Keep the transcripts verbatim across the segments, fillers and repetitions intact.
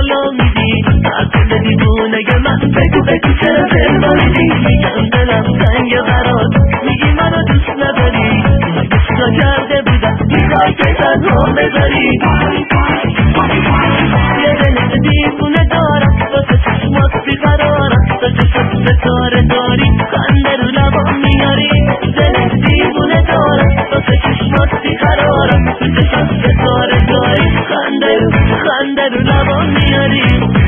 بالا میدی عقل دیوونه من بگو بگو چرا دل باریدی میگم دلم سنگ قرار میگی منو دوست نداری مگه چیکار کرده بودم میخوای که تنها بذاری یه دل دیوونه دارم واسه چشمات بیقرارم تا چشم ستاره داری خنده رو لبام میاری دل دیوونه دارم واسه چشمات بیقرارم تا چشم ستاره داری خنده رو خنده رو لبام میاری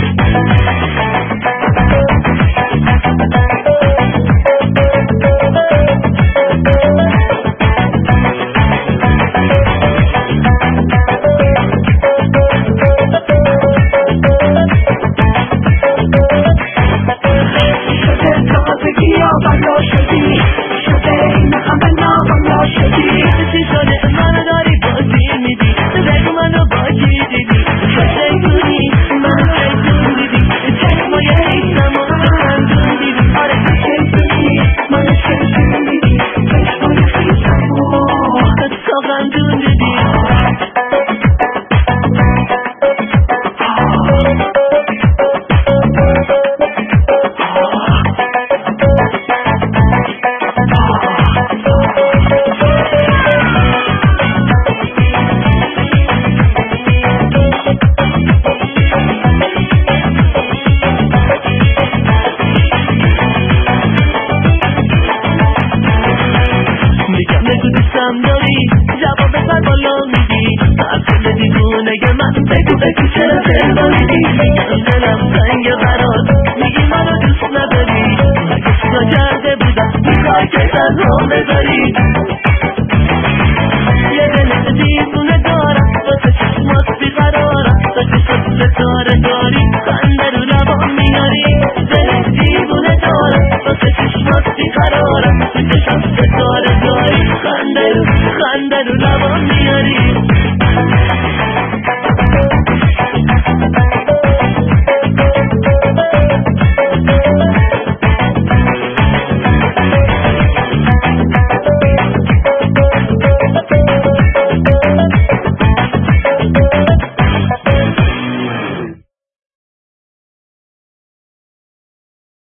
بلا شدی شده این همه نابلا شدی چی شده منو داری بازی میدی بگو منو باجی دیدی شده کنی منو شیطون دیدی چشمای حیثم و خندون دیدی آره شیطونی منو شیطون دیدی چشمای حیثم و خندون دیدی جواب بر بالا میدی عقل دیوونه من بگو بگو چرا دل باریدی میگم دلم سنگ قرار میگی منو دوست نداری مگه چیکار کرده بودم میخوای که تنها بذاری یه دل دیوونه دارم واسه چشمات بیقرارم تا چشم ستاره داری